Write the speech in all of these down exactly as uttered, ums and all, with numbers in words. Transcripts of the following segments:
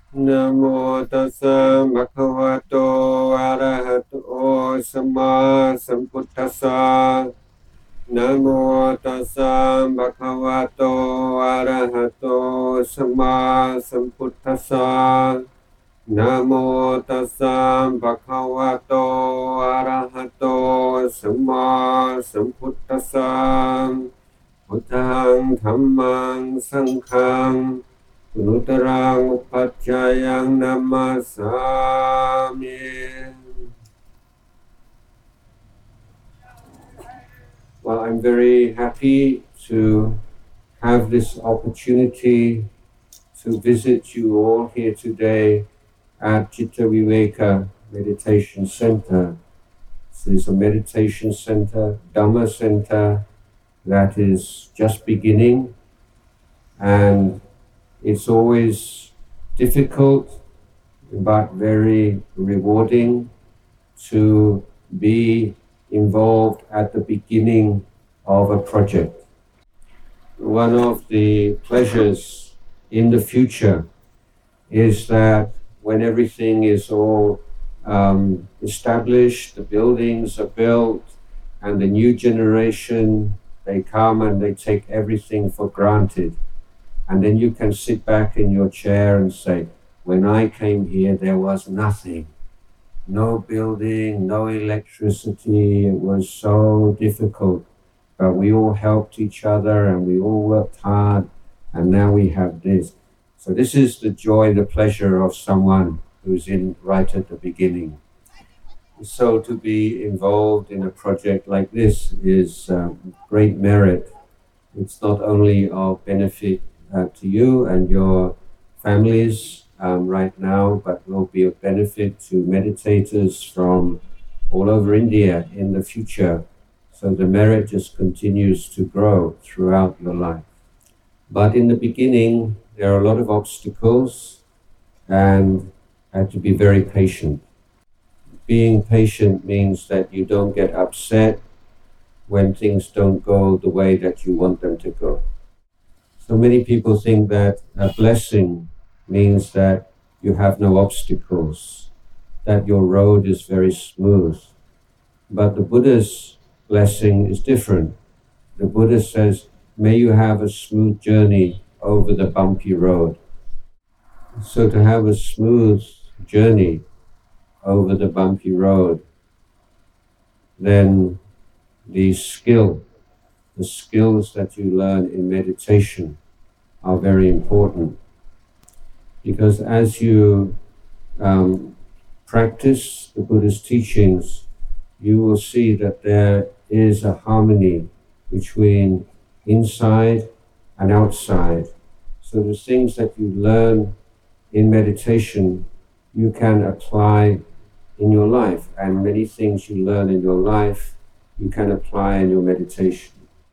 นะโมตัสสะภะคะวะโตอะระหะโตสัมมาสัมพุทธัสสะนะโมตัสสะภะคะวะโตอะระหะโตสัมมาสัมพุทธัสสะนะโมตัสสะภะคะวะโตอะระหะโตสัมมาสัมพุทธัสสะพุทธังธัมมังสังฆังนุตรังอุปัชฌายังนัมมัสสามิ Well, I'm very happy to have this opportunity to visit you all here today at Chitta Viveka Meditation Center. This is a meditation center, Dhamma center, that is just beginning, and it's always difficult but very rewarding to be involved at the beginning of a project. One of the pleasures in the future is that when everything is all um, established, the buildings are built, and the new generation, they come and they take everything for granted. And then you can sit back in your chair and say, when I came here, there was nothing. No building, no electricity. It was so difficult. But we all helped each other and we all worked hard. And now we have this. So this is the joy, the pleasure of someone who's in right at the beginning. So to be involved in a project like this is um, great merit. It's not only of benefit uh, to you and your families um, right now, but will be of benefit to meditators from all over India in the future. So the merit just continues to grow throughout your life. But in the beginning, there are a lot of obstacles, and I have to be very patient. Being patient means that you don't get upset when things don't go the way that you want them to go. So many people think that a blessing means that you have no obstacles, that your road is very smooth. But the Buddha's blessing is different. The Buddha says, may you have a smooth journey over the bumpy road. So to have a smooth journey over the bumpy road, then the skill, the skills that you learn in meditation are very important. Because as you um, practice the Buddha's teachings, you will see that there is a harmony between inside and outside. So the things that you learn in meditation, you can apply in your life, and many things you learn in your life, you can apply in your meditation.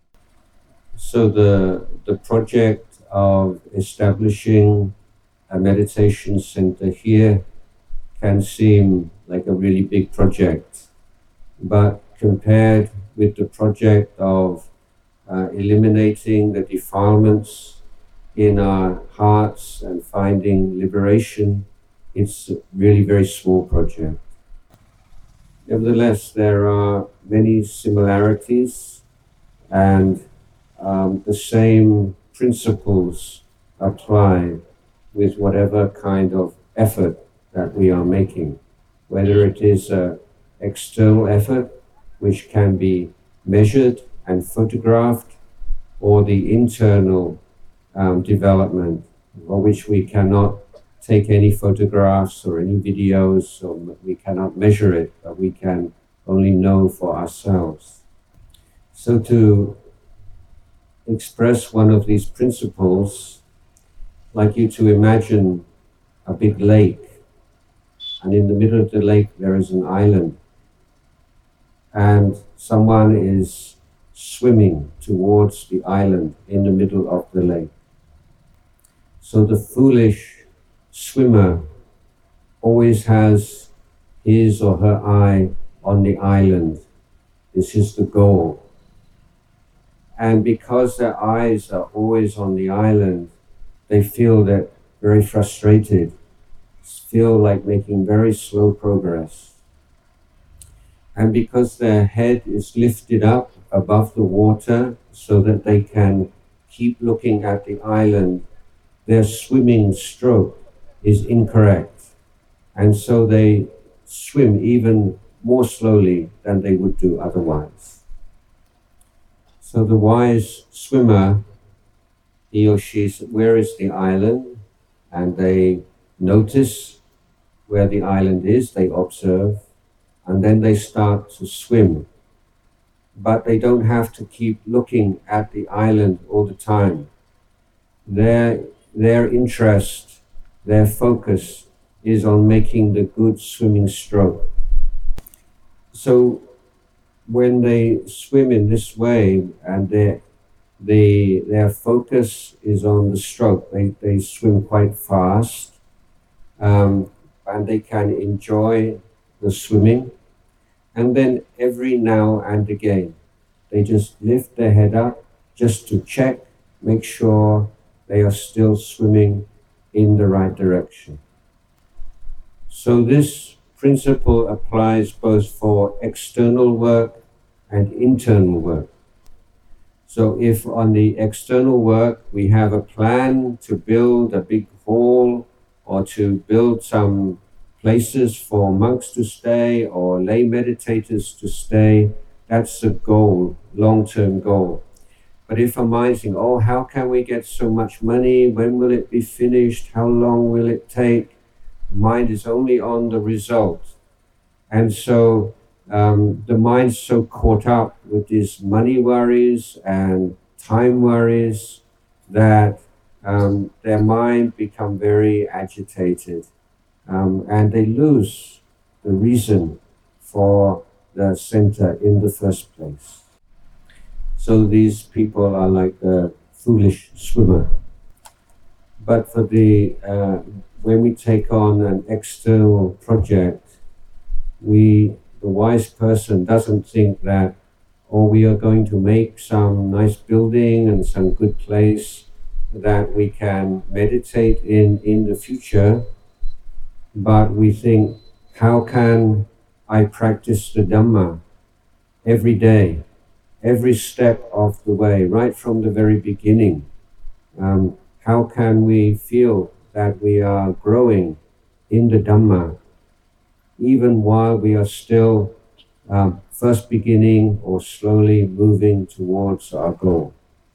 So the, the project of establishing a meditation center here can seem like a really big project, but compared with the project of uh, eliminating the defilements in our hearts and finding liberation, it's a really very small project. Nevertheless, there are many similarities, and um, the same principles apply with whatever kind of effort that we are making, whether it is an external effort which can be measured and photographed, or the internal um, development, for which we cannot take any photographs or any videos, or we cannot measure it, but we can only know for ourselves. So to express one of these principles, I'd like you to imagine a big lake, and in the middle of the lake there is an island, and someone is swimming towards the island in the middle of the lake. So the foolish swimmer always has his or her eye on the island. This is the goal. And because their eyes are always on the island, they feel that very frustrated feel like making very slow progress. And because their head is lifted up above the water so that they can keep looking at the island, their swimming stroke is incorrect. And so they swim even more slowly than they would do otherwise. So the wise swimmer, he or she, where is the island? And they notice where the island is, they observe, and then they start to swim. But they don't have to keep looking at the island all the time. Their, their interest, their focus is on making the good swimming stroke. So when they swim in this way and their, they, their focus is on the stroke, they, they swim quite fast, um, and they can enjoy the swimming. And then every now and again, they just lift their head up just to check, make sure they are still swimming in the right direction. So this principle applies both for external work and internal work. So if on the external work we have a plan to build a big hall or to build some places for monks to stay or lay meditators to stay, that's a goal, long-term goal. But if our mind's thinking, oh, how can we get so much money? When will it be finished? How long will it take? Mind is only on the result. And so um, the mind's so caught up with these money worries and time worries that um, their mind become very agitated. Um, and they lose the reason for the center in the first place. So these people are like a foolish swimmer. But for the uh, when we take on an external project, we the wise person doesn't think that, oh, we are going to make some nice building and some good place that we can meditate in in the future. But we think, how can I practice the Dhamma every day, every step of the way, right from the very beginning? Um, how can we feel that we are growing in the Dhamma, even while we are still um, first beginning or slowly moving towards our goal?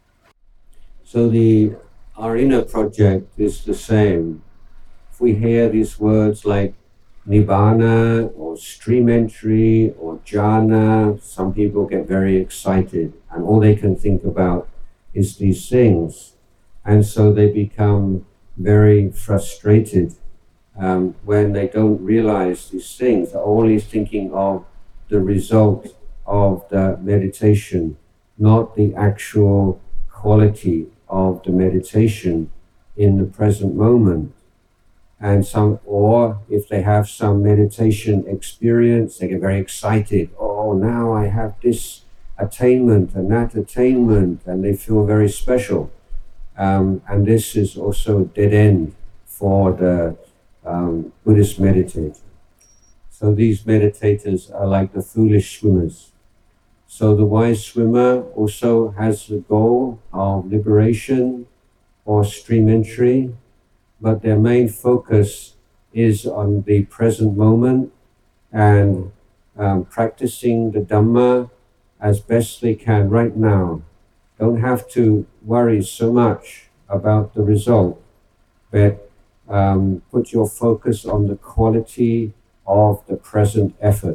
So the our inner project is the same. If we hear these words like Nibbana or stream entry or jhana, some people get very excited and all they can think about is these things. And so they become very frustrated um, when they don't realize these things. They're always thinking of the result of the meditation, not the actual quality of the meditation in the present moment. And some, or if they have some meditation experience, they get very excited. Oh, now I have this attainment and that attainment, and they feel very special. Um, and this is also a dead end for the um, Buddhist meditator. So these meditators are like the foolish swimmers. So the wise swimmer also has the goal of liberation or stream entry, but their main focus is on the present moment and um, practicing the Dhamma as best they can right now. Don't have to worry so much about the result, but um, put your focus on the quality of the present effort.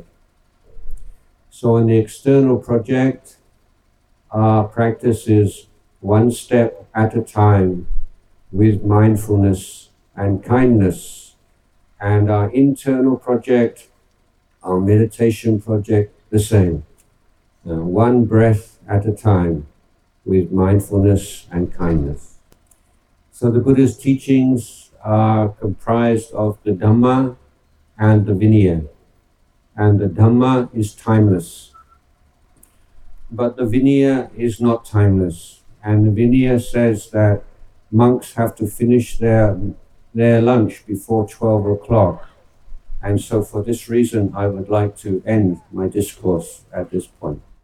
So in the external project, our practice is one step at a time with mindfulness and kindness. And our internal project, our meditation project, the same. Uh, one breath at a time with mindfulness and kindness. So the Buddha's teachings are comprised of the Dhamma and the Vinaya. And the Dhamma is timeless. But the Vinaya is not timeless. And the Vinaya says that monks have to finish their their lunch before twelve o'clock. And so for this reason, I would like to end my discourse at this point.